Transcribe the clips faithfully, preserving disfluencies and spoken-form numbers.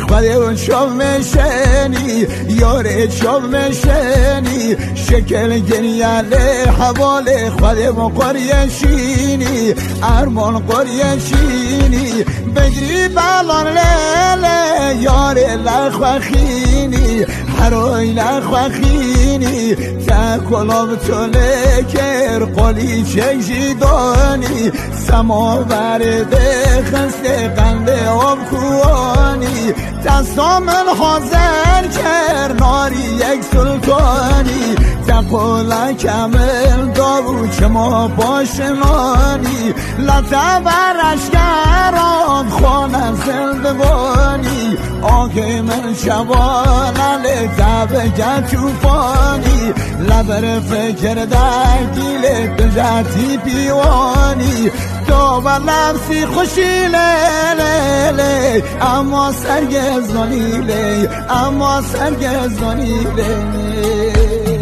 خود شو مشنی یاره شو مشنی شکل گریاله حواله خود قریه شینی ارمان قریه شینی بگری بالان لیله یاره لخوخینی هروی لخوخینی تکلاب توله کر قلی چکشیدانی سما برده خسته قنده آب کوانی دستام حاضر کر ناری یک سلطانی تقول کمل داو که ما باشنانی لطه برشگران خانه زندگانی آگه من شبانه لطه توفانی لبر فکر درگیل دجاتی پیوانی تو و لبسی خوشی لیلی اما سرگزانی لی اما سرگزانی لی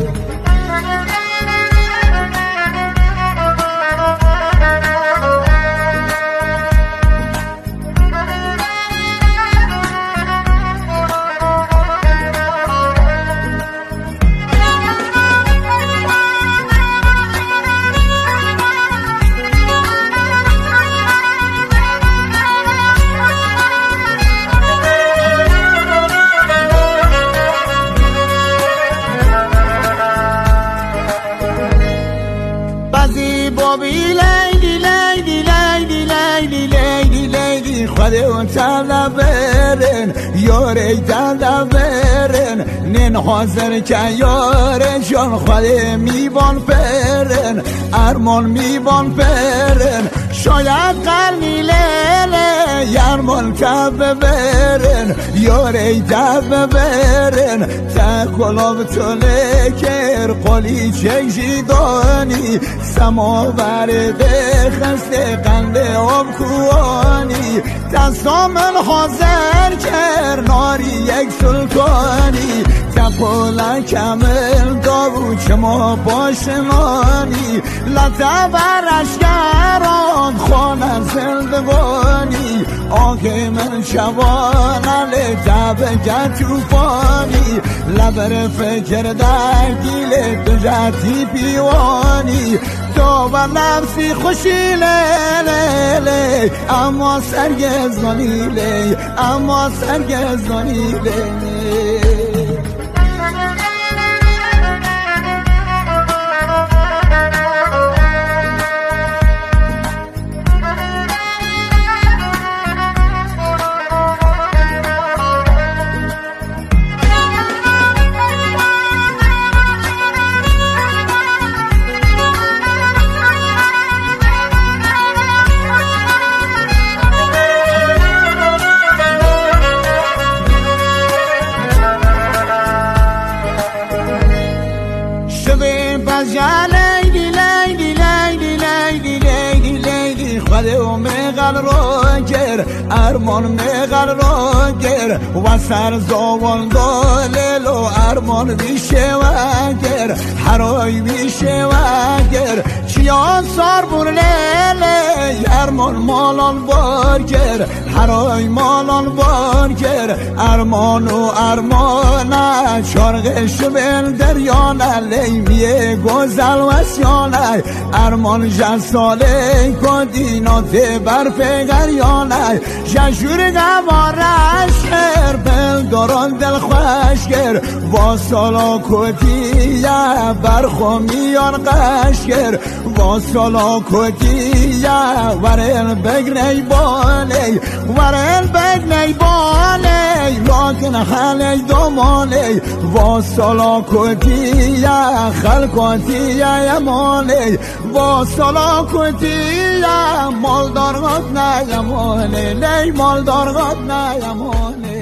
بابی لیلی لیلی لیلی لیلی لیلی لیلی خود اون تلا برن یاره تلا برن نین حاضر که یاره جان خود میبان پرن ارمان میبان پرن شاید قلمی لیله یرمان کب برن یاره تب برن تکلاب توله کر قلی چکشیدانی سما برده خسته قنده آب کوانی دستام حاضر کر ناری یک سلطانی تپولا کمل داو که ما باشنانی لطه برشگران خانه زندگانی آگه من شبانه لطه توفانی لبر فکر درگیل دجاتی پیوانی تو و لبسی خوشی لیلی اما سرگزانی لی اما سرگزانی لی یا لیلی لیلی لیلی لیلی لیلی لیلی خود او مغل رو گر ارمان مغل رو گر و سر زوان دلیل و ارمان بیشه و گر حرای بیشه و گر چیان سار بور لیلی ارمان مالان بار گر حرای مالان بار گر ارمان و ارمان شرقش بل دریانه لیمیه گوزل و سیانه ارمان جساله کدینات برف گریانه جشور گوارش گر بل داران دل خوش گر با سالا کدیه برخومیان قش گر با سالا کدیه ورل بگنی بالی ورل بگنی بالی لاکن خلی دومالی با سالا کدیه خلقاتیه یمالی با سالا کدیه مالدار غد نیمالی لی مالدار غد نیمالی